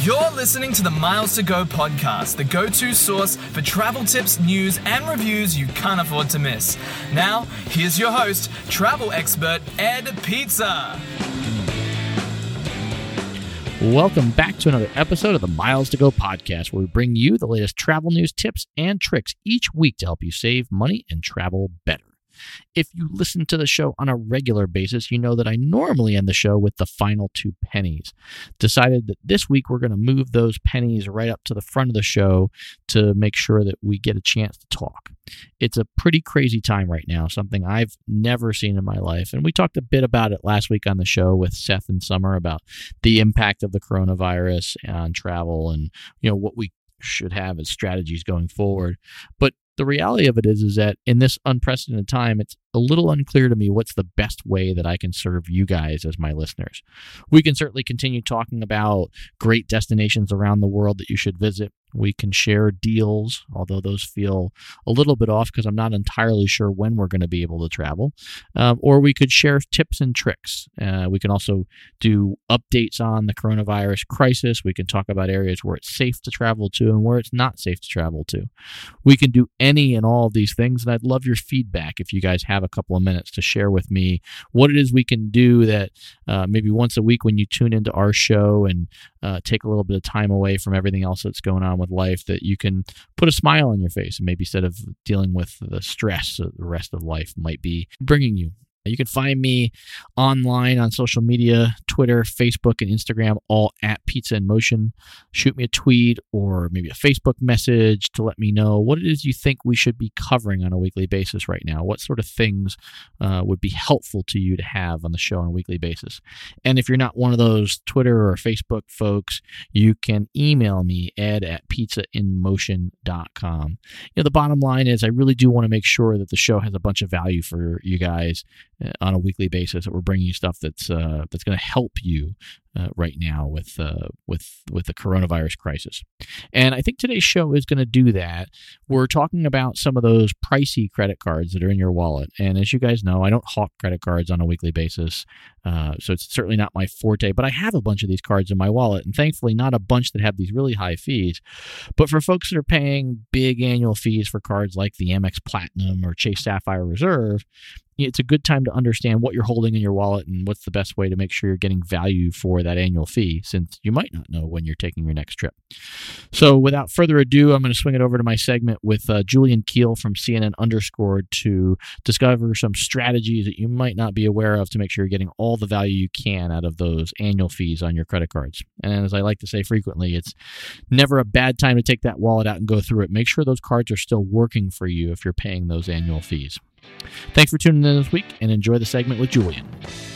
You're listening to the Miles to Go podcast, the go-to source for travel tips, news, and reviews you can't afford to miss. Now, here's your host, travel expert Ed Pizza. Welcome back to another episode of the Miles to Go podcast, where we bring you the latest travel news, tips, and tricks each week to help you save money and travel better. If you listen to the show on a regular basis, you know that I normally end the show with the final two pennies. Decided that this week we're going to move those pennies right up to the front of the show to make sure that we get a chance to talk. It's a pretty crazy time right now, something I've never seen in my life. And we talked a bit about it last week on the show with Seth and Summer about the impact of the coronavirus on travel and, what we should have as strategies going forward. But the reality of it is that in this unprecedented time, it's a little unclear to me what's the best way that I can serve you guys as my listeners. We can certainly continue talking about great destinations around the world that you should visit. We can share deals, although those feel a little bit off because I'm not entirely sure when we're going to be able to travel. Or we could share tips and tricks. We can also do updates on the coronavirus crisis. We can talk about areas where it's safe to travel to and where it's not safe to travel to. We can do any and all of these things, and I'd love your feedback if you guys have a couple of minutes to share with me what it is we can do that maybe once a week when you tune into our show and take a little bit of time away from everything else that's going on with life, that you can put a smile on your face, and maybe instead of dealing with the stress that the rest of life might be bringing you. You can find me online on social media, Twitter, Facebook, and Instagram, all at Pizza in Motion. Shoot me a tweet or maybe a Facebook message to let me know what it is you think we should be covering on a weekly basis right now. What sort of things would be helpful to you to have on the show on a weekly basis. And if you're not one of those Twitter or Facebook folks, you can email me, ed@pizzainmotion.com. The bottom line is I really do want to make sure that the show has a bunch of value for you guys on a weekly basis, that we're bringing you stuff that's going to help you right now with the coronavirus crisis. And I think today's show is going to do that. We're talking about some of those pricey credit cards that are in your wallet. And as you guys know, I don't hawk credit cards on a weekly basis, so it's certainly not my forte, but I have a bunch of these cards in my wallet, and thankfully not a bunch that have these really high fees. But for folks that are paying big annual fees for cards like the Amex Platinum or Chase Sapphire Reserve, it's a good time to understand what you're holding in your wallet and what's the best way to make sure you're getting value for that annual fee, since you might not know when you're taking your next trip. So without further ado, I'm going to swing it over to my segment with Julian Keel from CNN Underscored to discover some strategies that you might not be aware of to make sure you're getting all the value you can out of those annual fees on your credit cards. And as I like to say frequently, it's never a bad time to take that wallet out and go through it. Make sure those cards are still working for you if you're paying those annual fees. Thanks for tuning in this week, and enjoy the segment with Julian.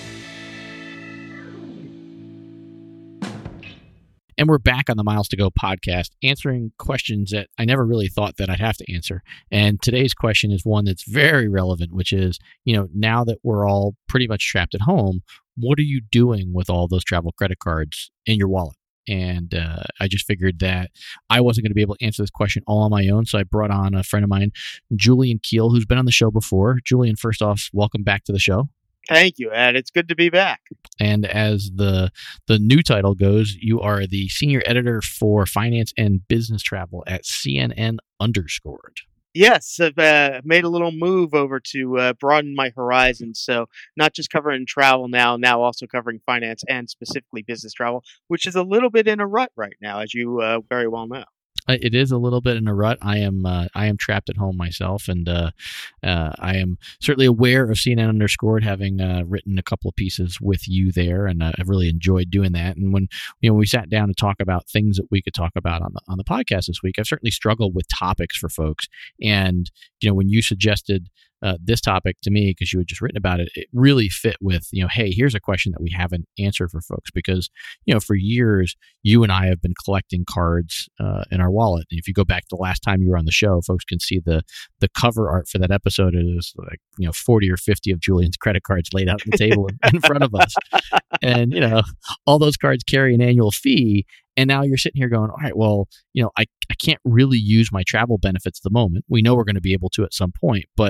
And we're back on the Miles to Go podcast, answering questions that I never really thought that I'd have to answer. And today's question is one that's very relevant, which is, now that we're all pretty much trapped at home, what are you doing with all those travel credit cards in your wallet? And I just figured that I wasn't going to be able to answer this question all on my own. So I brought on a friend of mine, Julian Keel, who's been on the show before. Julian, first off, welcome back to the show. Thank you, Ed. It's good to be back. And as the new title goes, you are the senior editor for finance and business travel at CNN Underscored. Yes, I've made a little move over to broaden my horizons. So not just covering travel now also covering finance and specifically business travel, which is a little bit in a rut right now, as you very well know. It is a little bit in a rut. I am trapped at home myself, and I am certainly aware of CNN Underscored, having written a couple of pieces with you there, and I've really enjoyed doing that. And when we sat down to talk about things that we could talk about on the podcast this week, I've certainly struggled with topics for folks. And when you suggested this topic to me, because you had just written about it, it really fit with, hey, here's a question that we haven't answered for folks, because, for years, you and I have been collecting cards in our wallet. And if you go back to the last time you were on the show, folks can see the cover art for that episode is 40 or 50 of Julian's credit cards laid out on the table in front of us. And, all those cards carry an annual fee. And now you're sitting here going, all right, well, I can't really use my travel benefits at the moment. We know we're going to be able to at some point, but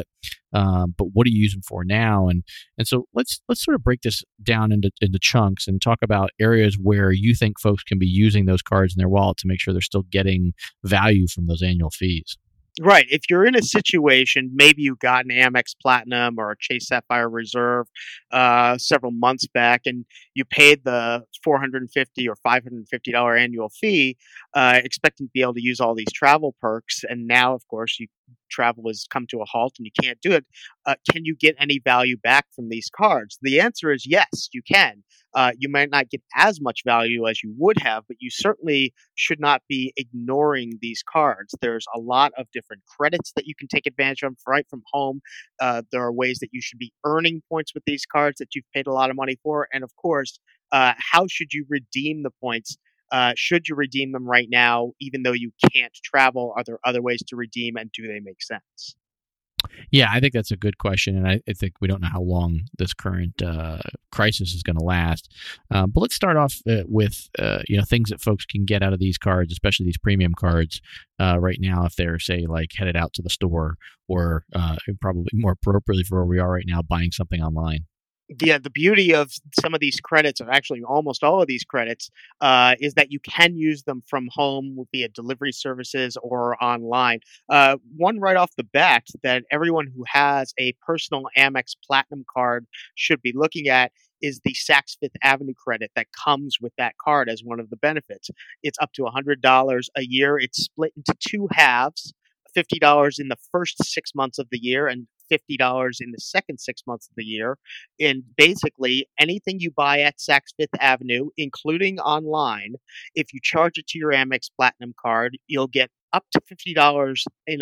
what do you use them for now? And so let's sort of break this down into chunks and talk about areas where you think folks can be using those cards in their wallet to make sure they're still getting value from those annual fees. Right. If you're in a situation, maybe you got an Amex Platinum or a Chase Sapphire Reserve several months back, and you paid the $450 or $550 annual fee, expecting to be able to use all these travel perks, and now, of course, travel has come to a halt and you can't do it. Can you get any value back from these cards? The answer is yes, you can. You might not get as much value as you would have, but you certainly should not be ignoring these cards. There's a lot of different credits that you can take advantage of right from home. There are ways that you should be earning points with these cards that you've paid a lot of money for. And of course, how should you redeem the points? Should you redeem them right now, even though you can't travel? Are there other ways to redeem, and do they make sense? Yeah, I think that's a good question, and I think we don't know how long this current crisis is going to last. But let's start off with things that folks can get out of these cards, especially these premium cards, right now if they're, say, like headed out to the store or probably more appropriately for where we are right now, buying something online. Yeah, the beauty of some of these credits, or actually almost all of these credits, is that you can use them from home via delivery services or online. One right off the bat that everyone who has a personal Amex Platinum card should be looking at is the Saks Fifth Avenue credit that comes with that card as one of the benefits. It's up to $100 a year. It's split into two halves. $50 in the first 6 months of the year and $50 in the second 6 months of the year. And basically, anything you buy at Saks Fifth Avenue, including online, if you charge it to your Amex Platinum card, you'll get up to $50 in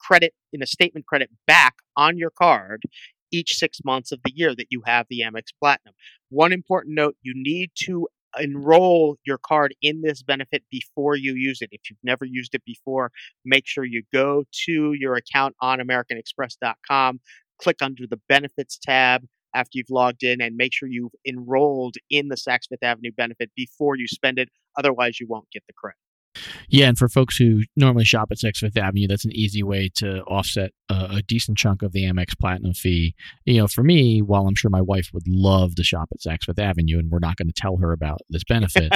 a statement credit back on your card each 6 months of the year that you have the Amex Platinum. One important note, you need to enroll your card in this benefit before you use it. If you've never used it before, make sure you go to your account on AmericanExpress.com, click under the benefits tab after you've logged in, and make sure you've enrolled in the Saks Fifth Avenue benefit before you spend it. Otherwise, you won't get the credit. Yeah, and for folks who normally shop at Saks Fifth Avenue, that's an easy way to offset a decent chunk of the Amex Platinum fee. For me, while I'm sure my wife would love to shop at Saks Fifth Avenue, and we're not going to tell her about this benefit,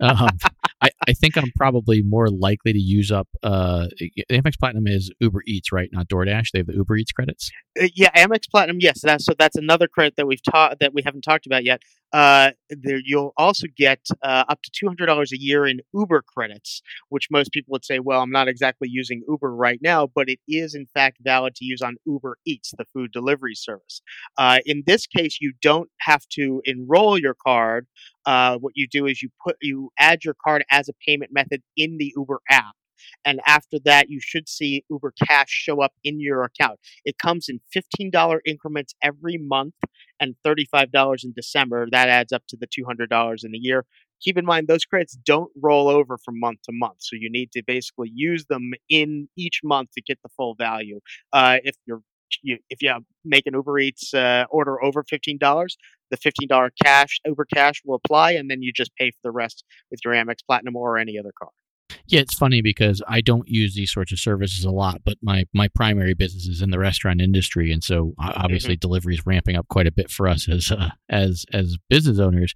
I think I'm probably more likely to use up. Amex Platinum is Uber Eats, right? Not DoorDash. They have the Uber Eats credits. Yeah, Amex Platinum. Yes, that's another credit that that we haven't talked about yet. You'll also get up to $200 a year in Uber credits, which most people would say, well, I'm not exactly using Uber right now, but it is in fact valid to use on Uber Eats, the food delivery service. In this case, you don't have to enroll your card. What you do is you add your card as a payment method in the Uber app. And after that, you should see Uber Cash show up in your account. It comes in $15 increments every month and $35 in December. That adds up to the $200 in a year. Keep in mind, those credits don't roll over from month to month. So you need to basically use them in each month to get the full value. If you make an Uber Eats order over $15, the $15 Uber Cash will apply, and then you just pay for the rest with your Amex Platinum or any other card. Yeah, it's funny because I don't use these sorts of services a lot, but my primary business is in the restaurant industry, and so obviously delivery is ramping up quite a bit for us as business owners.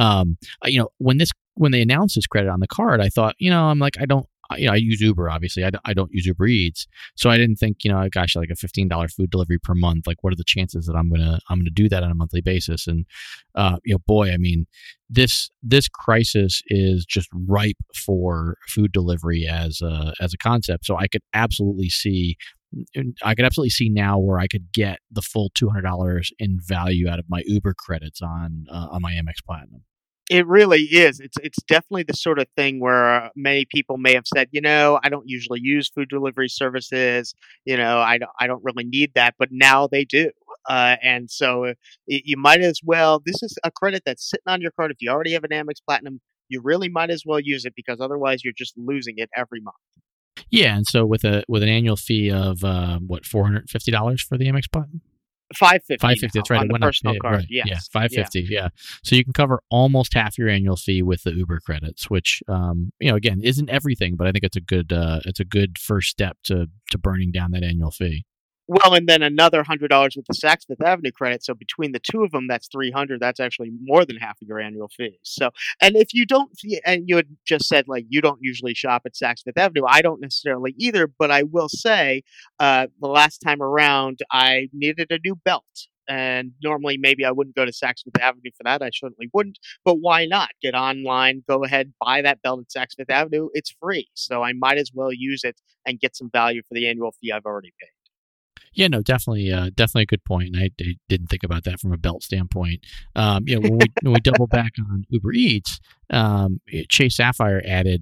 When they announced this credit on the card, I thought, I'm like, I use Uber, obviously. I don't use Uber Eats. So I didn't think, gosh, like a $15 food delivery per month, like what are the chances that I'm going to do that on a monthly basis? And, boy, I mean, this crisis is just ripe for food delivery as a concept. So I could absolutely see now where I could get the full $200 in value out of my Uber credits on my Amex Platinum. It really is. It's definitely the sort of thing where many people may have said, I don't usually use food delivery services. I don't really need that, but now they do. And so you might as well. This is a credit that's sitting on your card. If you already have an Amex Platinum, you really might as well use it because otherwise you're just losing it every month. Yeah, and so with an annual fee of $450 for the Amex Platinum. $550. 550. That's right. On It the went up. personal card. Right. Yes. Yeah. 550. Yeah. So you can cover almost half your annual fee with the Uber credits, which, again, isn't everything, but I think it's a good first step to burning down that annual fee. Well, and then another $100 with the Saks Fifth Avenue credit. So between the two of them, that's $300. That's actually more than half of your annual fee. So, and if you don't, and you had just said like you don't usually shop at Saks Fifth Avenue. I don't necessarily either, but I will say, the last time around, I needed a new belt. And normally, maybe I wouldn't go to Saks Fifth Avenue for that. I certainly wouldn't. But why not? Get online, go ahead, buy that belt at Saks Fifth Avenue. It's free. So I might as well use it and get some value for the annual fee I've already paid. Yeah, no, definitely a good point. And I didn't think about that from a belt standpoint. When we double back on Uber Eats, Chase Sapphire added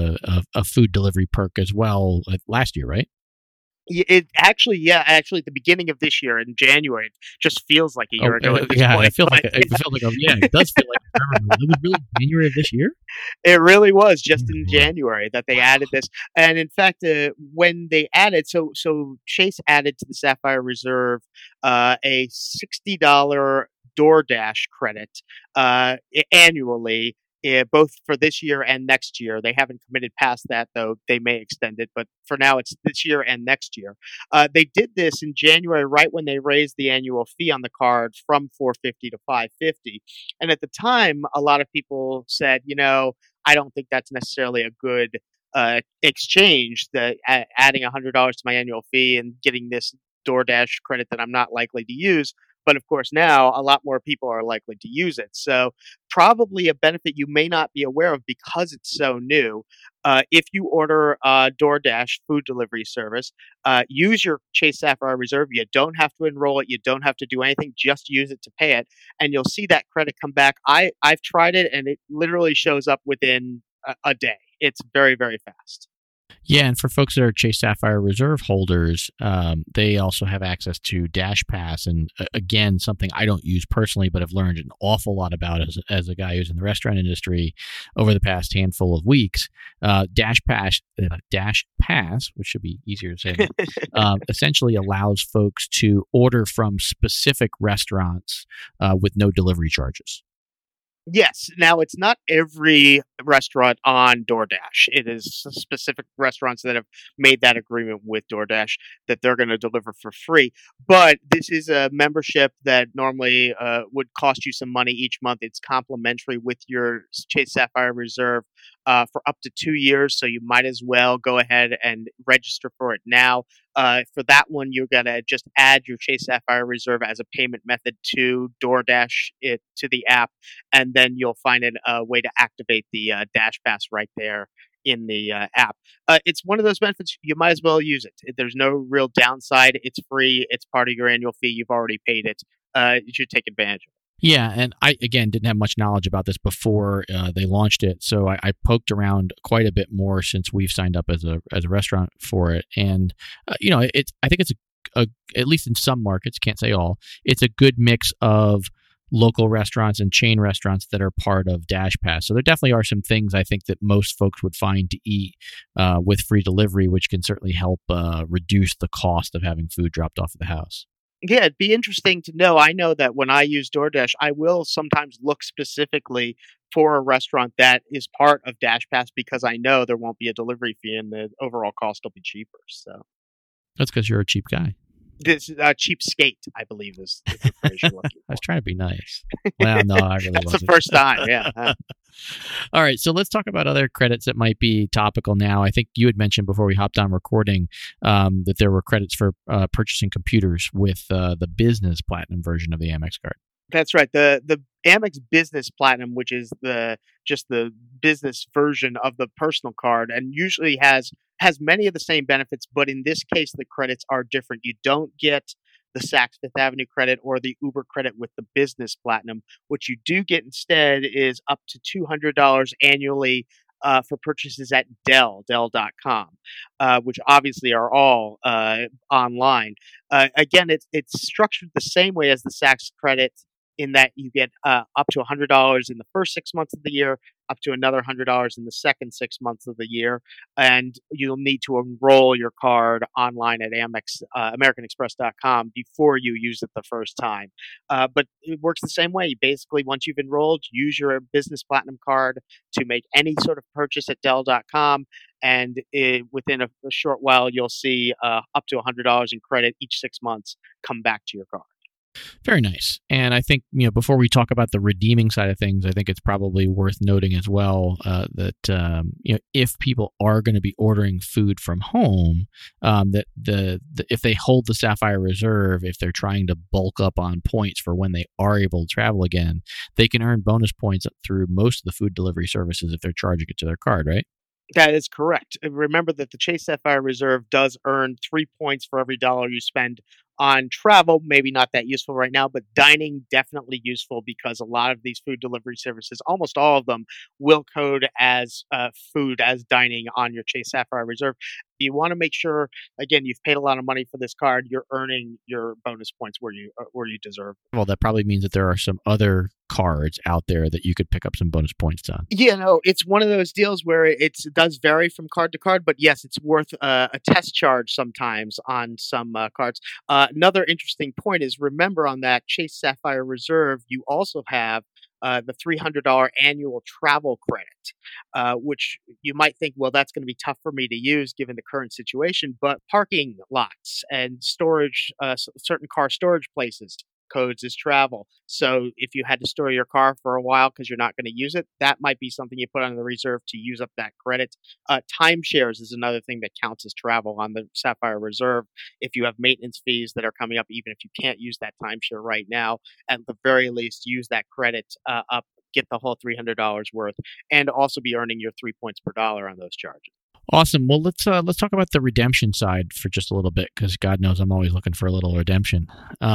a food delivery perk as well last year, right? Actually, at the beginning of this year in January, it just feels like a year ago at this point. It feels like it does feel like it was really January of this year. It really was just in January that they added this, and in fact, when they added, so Chase added to the Sapphire Reserve a $60 DoorDash credit annually. Both for this year and next year. They haven't committed past that, though. They may extend it, but for now it's this year and next year. They did this in January, right when they raised the annual fee on the card from $450 to $550. And at the time, a lot of people said, I don't think that's necessarily a good exchange, adding $100 to my annual fee and getting this DoorDash credit that I'm not likely to use. But of course, now a lot more people are likely to use it. So probably a benefit you may not be aware of because it's so new. If you order a DoorDash food delivery service, use your Chase Sapphire Reserve. You don't have to enroll it. You don't have to do anything. Just use it to pay it. And you'll see that credit come back. I've tried it, and it literally shows up within a day. It's very, very fast. Yeah, and for folks that are Chase Sapphire Reserve holders, they also have access to Dash Pass, and again, something I don't use personally, but I've learned an awful lot about as a guy who's in the restaurant industry over the past handful of weeks. Dash Pass, which should be easier to say, essentially allows folks to order from specific restaurants with no delivery charges. Yes. Now, it's not every restaurant on DoorDash. It is specific restaurants that have made that agreement with DoorDash that they're going to deliver for free. But this is a membership that normally would cost you some money each month. It's complimentary with your Chase Sapphire Reserve for up to 2 years. So you might as well go ahead and register for it now. For that one, you're going to just add your Chase Sapphire Reserve as a payment method to DoorDash to the app, and then you'll find a way to activate the Dash Pass right there in the app. It's one of those benefits. You might as well use it. There's no real downside. It's free. It's part of your annual fee. You've already paid it. You should take advantage of it. Yeah, and I, again, didn't have much knowledge about this before they launched it, so I poked around quite a bit more since we've signed up as a restaurant for it. And, I think it's at least in some markets, can't say all, it's a good mix of local restaurants and chain restaurants that are part of Dash Pass. So there definitely are some things I think that most folks would find to eat with free delivery, which can certainly help reduce the cost of having food dropped off at the house. Yeah, it'd be interesting to know. I know that when I use DoorDash, I will sometimes look specifically for a restaurant that is part of Dash Pass because I know there won't be a delivery fee and the overall cost will be cheaper. So that's because you're a cheap guy. This cheapskate, I believe, is the phrase you're looking for. I was trying to be nice. Well, no, I really That's wasn't. the first time, yeah. All right, so let's talk about other credits that might be topical now. I think you had mentioned before we hopped on recording that there were credits for purchasing computers with the business platinum version of the Amex card. That's right. The Amex Business Platinum, which is just the business version of the personal card, and usually has many of the same benefits, but in this case, the credits are different. You don't get the Saks Fifth Avenue credit or the Uber credit with the Business Platinum. What you do get instead is up to $200 annually for purchases at Dell.com, which obviously are all online. Again, it's structured the same way as the Saks credit in that you get up to $100 in the first 6 months of the year, up to another $100 in the second 6 months of the year, and you'll need to enroll your card online at Amex, AmericanExpress.com before you use it the first time. But it works the same way. Basically, once you've enrolled, use your business platinum card to make any sort of purchase at Dell.com, and within a short while, you'll see up to $100 in credit each 6 months come back to your card. Very nice. And I think, before we talk about the redeeming side of things, I think it's probably worth noting as well that if people are going to be ordering food from home, that if they hold the Sapphire Reserve, if they're trying to bulk up on points for when they are able to travel again, they can earn bonus points through most of the food delivery services if they're charging it to their card, right? That is correct. Remember that the Chase Sapphire Reserve does earn 3 points for every dollar you spend on travel. Maybe not that useful right now, but dining definitely useful because a lot of these food delivery services, almost all of them, will code as food as dining on your Chase Sapphire Reserve. You want to make sure, again, you've paid a lot of money for this card. You're earning your bonus points where you deserve. Well, that probably means that there are some other cards out there that you could pick up some bonus points on. Yeah, no, it's one of those deals where it does vary from card to card, but yes, it's worth a test charge sometimes on some cards. Another interesting point is, remember, on that Chase Sapphire Reserve, you also have the $300 annual travel credit, which you might think, well, that's going to be tough for me to use given the current situation, but parking lots and storage, certain car storage places, codes as travel. So if you had to store your car for a while because you're not going to use it, that might be something you put on the reserve to use up that credit. Timeshares is another thing that counts as travel on the Sapphire Reserve. If you have maintenance fees that are coming up, even if you can't use that timeshare right now, at the very least, use that credit up, get the whole $300 worth, and also be earning your 3 points per dollar on those charges. Awesome. Well, let's talk about the redemption side for just a little bit, because God knows I'm always looking for a little redemption.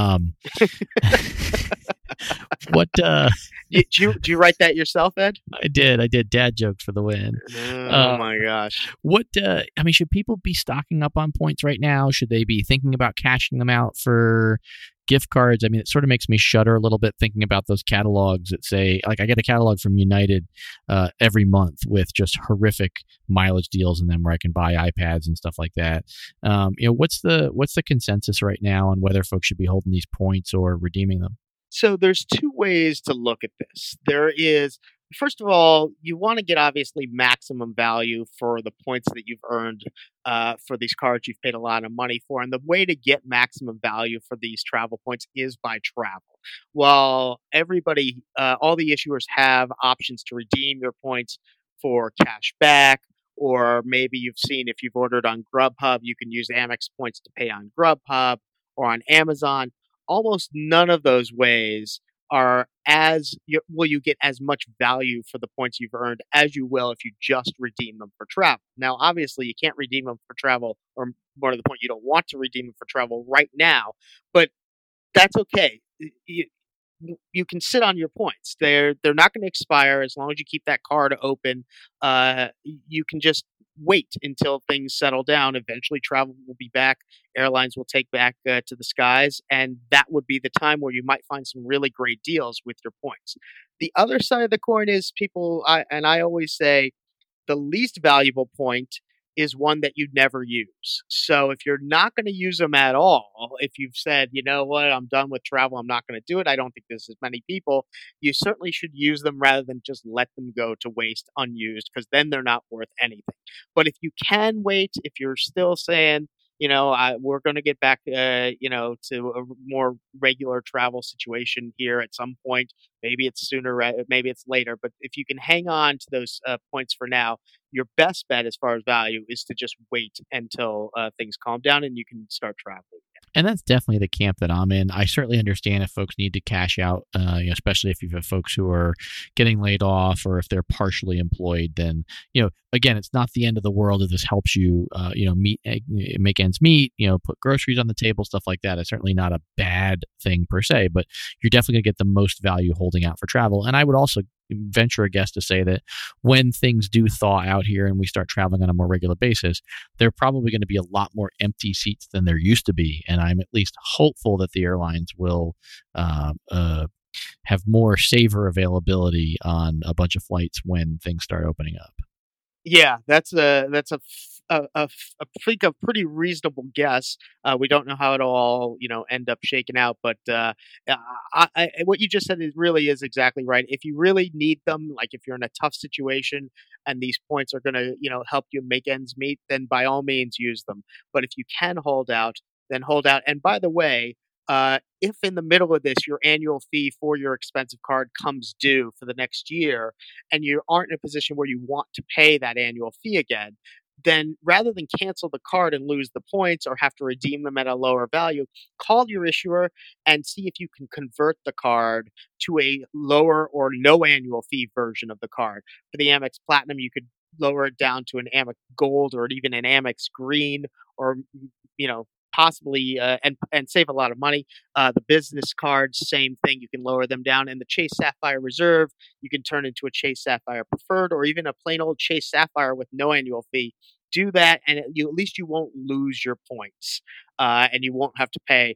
What? Did you write that yourself, Ed? I did dad jokes for the win. Oh my gosh! What? Should people be stocking up on points right now? Should they be thinking about cashing them out for gift cards? I mean, it sort of makes me shudder a little bit thinking about those catalogs that say, like, I get a catalog from United every month with just horrific mileage deals in them where I can buy iPads and stuff like that. What's the consensus right now on whether folks should be holding these points or redeeming them? So there's two ways to look at this. There is, first of all, you want to get obviously maximum value for the points that you've earned for these cards you've paid a lot of money for. And the way to get maximum value for these travel points is by travel. While everybody, all the issuers have options to redeem your points for cash back, or maybe you've seen if you've ordered on Grubhub, you can use Amex points to pay on Grubhub or on Amazon. Almost none of those ways are will you get as much value for the points you've earned as you will if you just redeem them for travel. Now, obviously, you can't redeem them for travel, or more to the point, you don't want to redeem them for travel right now, but that's okay. You can sit on your points. They're not going to expire as long as you keep that card open. You can just wait until things settle down. Eventually, travel will be back. Airlines will take back to the skies, and that would be the time where you might find some really great deals with your points. The other side of the coin is I always say, the least valuable point is one that you never use. So if you're not going to use them at all, if you've said, you know what, I'm done with travel, I'm not going to do it, I don't think there's as many people, you certainly should use them rather than just let them go to waste unused, because then they're not worth anything. But if you can wait, if you're still saying, we're going to get back, to a more regular travel situation here at some point. Maybe it's sooner, maybe it's later. But if you can hang on to those points for now, your best bet as far as value is to just wait until things calm down and you can start traveling. And that's definitely the camp that I'm in. I certainly understand if folks need to cash out, especially if you have folks who are getting laid off or if they're partially employed. Then, again, it's not the end of the world if this helps you, make ends meet, put groceries on the table, stuff like that. It's certainly not a bad thing per se, but you're definitely going to get the most value holding out for travel. And I would also venture a guess to say that when things do thaw out here and we start traveling on a more regular basis, there are probably going to be a lot more empty seats than there used to be. And I'm at least hopeful that the airlines will have more saver availability on a bunch of flights when things start opening up. Yeah, that's I think a pretty reasonable guess. We don't know how it'll all end up shaking out, but what you just said really is exactly right. If you really need them, like if you're in a tough situation and these points are going to help you make ends meet, then by all means use them. But if you can hold out, then hold out. And by the way, if in the middle of this your annual fee for your expensive card comes due for the next year, and you aren't in a position where you want to pay that annual fee again, then rather than cancel the card and lose the points or have to redeem them at a lower value, call your issuer and see if you can convert the card to a lower or no annual fee version of the card. For the Amex Platinum, you could lower it down to an Amex Gold or even an Amex Green, or possibly and save a lot of money. The business cards, same thing. You can lower them down. And the Chase Sapphire Reserve, you can turn into a Chase Sapphire Preferred, or even a plain old Chase Sapphire with no annual fee. Do that, and at least you won't lose your points, and you won't have to pay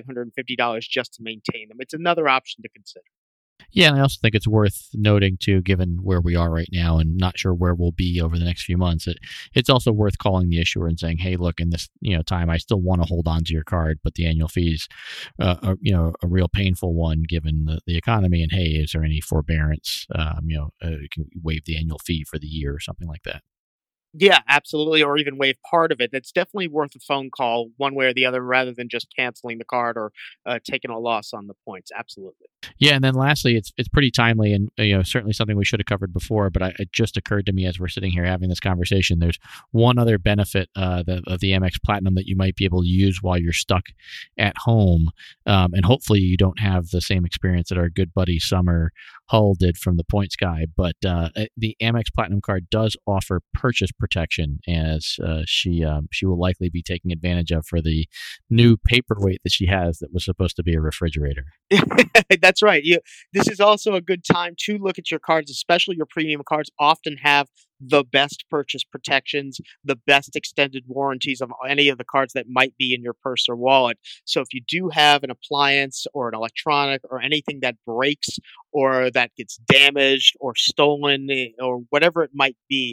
$550 just to maintain them. It's another option to consider. Yeah, and I also think it's worth noting, too, given where we are right now and not sure where we'll be over the next few months, it's also worth calling the issuer and saying, hey, look, in this time, I still want to hold on to your card, but the annual fees are a real painful one given the economy, and hey, is there any forbearance? You can waive the annual fee for the year or something like that. Yeah, absolutely, or even waive part of it. It's definitely worth a phone call one way or the other rather than just canceling the card or taking a loss on the points. Absolutely. Yeah, and then lastly, it's pretty timely and certainly something we should have covered before, but it just occurred to me as we're sitting here having this conversation. There's one other benefit of the Amex Platinum that you might be able to use while you're stuck at home, and hopefully you don't have the same experience that our good buddy Summer Hull did from the Points Guy, but the Amex Platinum card does offer purchase protection, as she will likely be taking advantage of for the new paperweight that she has that was supposed to be a refrigerator. That's right. This is also a good time to look at your cards, especially your premium cards. Often have the best purchase protections, the best extended warranties of any of the cards that might be in your purse or wallet. So if you do have an appliance or an electronic or anything that breaks or that gets damaged or stolen or whatever it might be,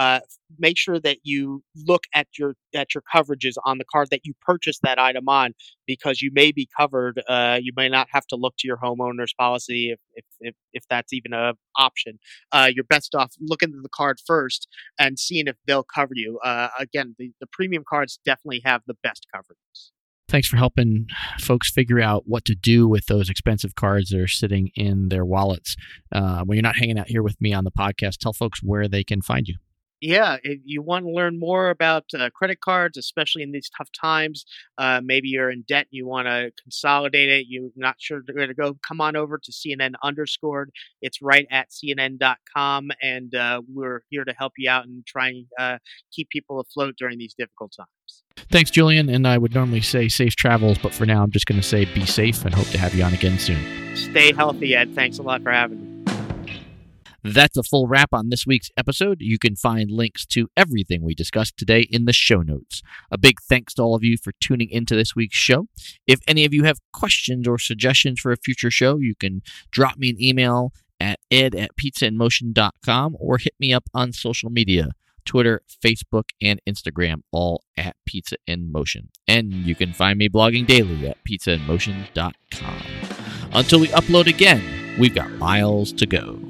make sure that you look at your coverages on the card that you purchased that item on, because you may be covered. You may not have to look to your homeowner's policy if that's even an option. You're best off looking at the card first and seeing if they'll cover you. Again, the premium cards definitely have the best coverages. Thanks for helping folks figure out what to do with those expensive cards that are sitting in their wallets. When you're not hanging out here with me on the podcast, tell folks where they can find you. Yeah, if you want to learn more about credit cards, especially in these tough times, maybe you're in debt and you want to consolidate it, you're not sure where to go, come on over to CNN Underscored. It's right at CNN.com, and we're here to help you out and try and keep people afloat during these difficult times. Thanks, Julian, and I would normally say safe travels, but for now I'm just going to say be safe and hope to have you on again soon. Stay healthy, Ed. Thanks a lot for having me. That's a full wrap on this week's episode. You can find links to everything we discussed today in the show notes. A big thanks to all of you for tuning into this week's show. If any of you have questions or suggestions for a future show, you can drop me an email at ed@pizzainmotion.com or hit me up on social media, Twitter, Facebook, and Instagram, all at Pizza in Motion. And you can find me blogging daily at pizzainmotion.com. Until we upload again, we've got miles to go.